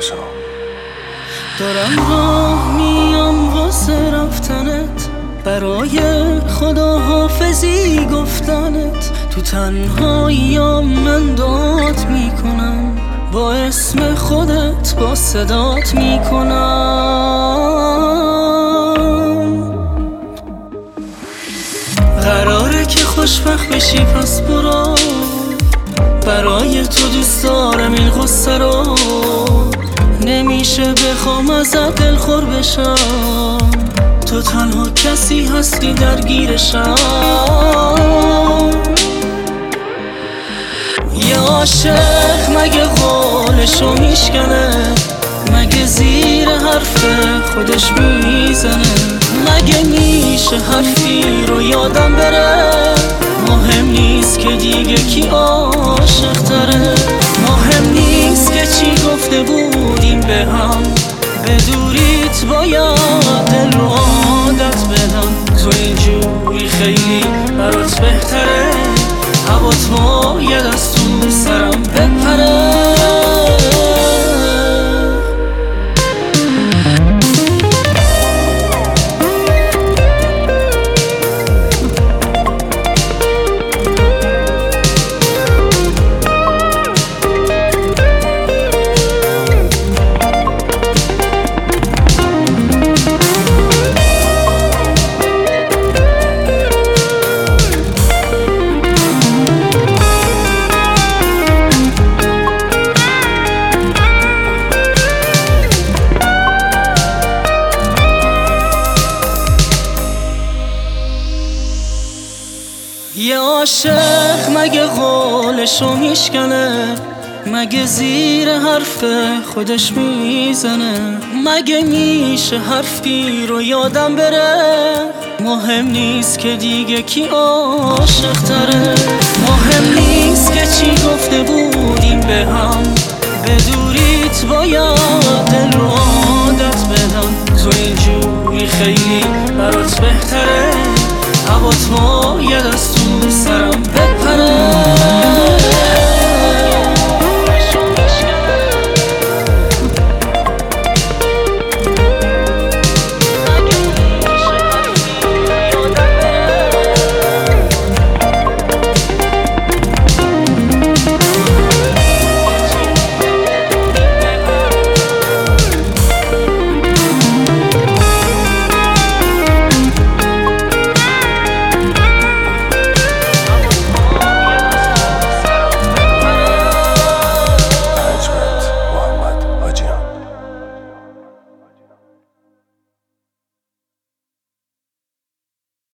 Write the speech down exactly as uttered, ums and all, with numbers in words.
بشم. دارم راه میام واسه رفتنت، برای خدا حافظی گفتنت. تو تنهاییام من داد میکنم، با اسم خودت با صدات میکنم. قراره که خوشبخت بشی پس برو، برای تو دوست دارم این قصه رو. نمیشه بخوام ازت دلخور بشم، تو تنها کسی هستی درگیرشم. یه عاشق مگه قولشو میشکنه، مگه زیر حرف خودش میزنه. مگه میشه حرفی رو یادم بره، مهم نیست که دیگه کی عاشق تره. مهم نیست که چی گفته بودیم به هم، بدوریت باید دل رو عادت بدم. تو اینجوری خیلی برات بهتره، هوات باید از تو سرم بپره. یه عاشق مگه قولشو میشکنه، مگه زیر حرف خودش میزنه. مگه میشه حرفی رو یادم بره، مهم نیست که دیگه کی عاشق تره. مهم نیست که چی گفته بودیم به هم، بدوریت باید دل رو عادت بدم. تو اینجوری خیلی برات بهتره، هوات باید از